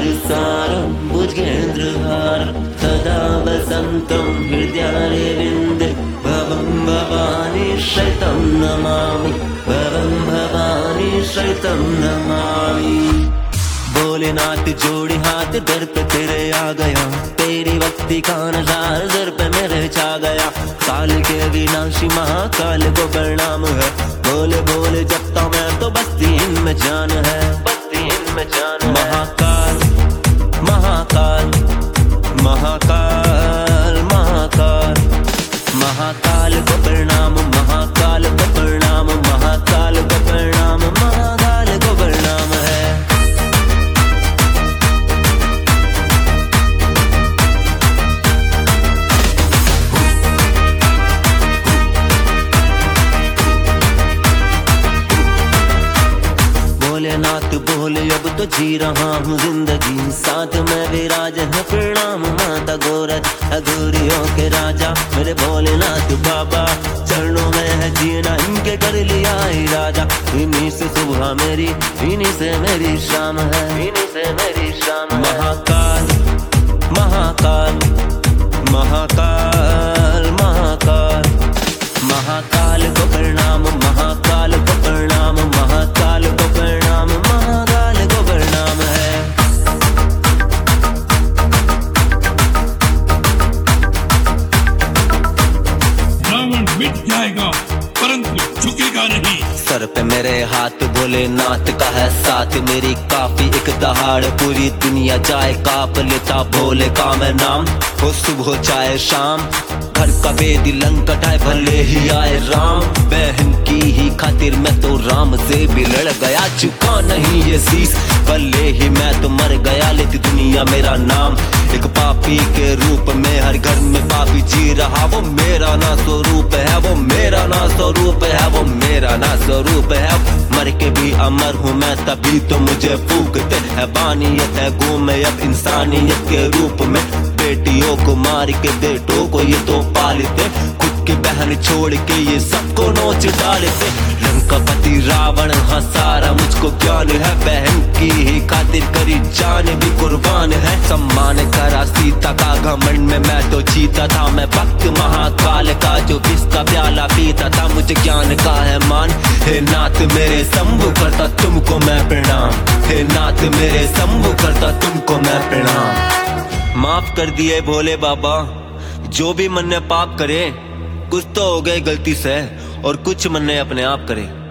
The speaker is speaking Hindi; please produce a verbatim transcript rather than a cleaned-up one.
सारं भुजगेन्द्रहारं सदा वसन्तं हृदयारविन्दे भवं भवानी शतं नमामि भवं भवानी शतं नमामि। भोलेनाथ जोड़ी हाथ दर पे तेरे आ गया, तेरी भक्ति का नज़ारा दर पे मेरे छा गया। काल के विनाशी महाकाल को प्रणाम है, भोले भोले जपता मैं तो बस्ती इनमें जान है, बस्ती इनमें जान है। महाकाल महाकाल महाकाल महाकाल महाकाल को प्रणाम, महाकाल को प्रणाम, महाकाल को प्रणाम, महाकाल को प्रणाम है। भोलेनाथ बोले अब तो जी रहा हूँ जिंदगी, साथ में विराज है प्रणाम माता गोरख अघोरियों के राजा मेरे भोलेनाथ बाबा। चरणों में है जीना इनके कर लिया राजा, इन्हीं से सुबह मेरी इन्हीं से मेरी शाम है, इन्हीं से मेरी शाम है। महाकाल महाकाल महाकाल महाकाल महाकाल को प्रणाम, महाकाल को प्रणाम, महाकाल को प्रणाम, महाकाल को प्रणाम है। रावण मिट जाएगा परंतु झुकेगा नहीं। सर पे मेरे हाथ भोलेनाथ का है साथ, मेरी काफी एक दहाड़ पूरी दुनिया जाए काप लेता भोले का मैं नाम। हो सुबह चाहे शाम घर का बेदी लंकट आए भले ही आए राम, बहन की ही खातिर मैं तो राम से भी लड़ गया, चुका नहीं ये शीश भले ही मैं तो मर गया, लेती दुनिया मेरा नाम। एक पापी के रूप में हर घर में पापी जी रहा, वो मेरा ना स्वरूप है, वो मेरा ना स्वरूप है, वो मेरा ना स्वरूप है। मर के भी अमर हूँ मैं तभी तो मुझे फूकते है, बानियत है गो में अब इंसानियत के रूप में। बेटियों को मार के बेटों को ये तो पालते, खुद की बहन छोड़ के ये सबको नोच डालते। लंकापति रावण हाँ सारा मुझको ज्ञान है, बहन की ही खातिर करी जान भी कुर्बान है। सम्मान करा सीता का घमंड में मैं तो जीता था, मैं भक्त महाकाल का जो विष का प्याला पीता था, मुझे ज्ञान का है मान। हे नाथ मेरे शंभु करता तुमको मैं प्रणाम, हे नाथ मेरे शंभु करता तुमको मैं प्रणाम। माफ कर दिए भोले बाबा जो भी मन ने पाप करे, कुछ तो हो गए गलती से और कुछ मन ने अपने आप करे।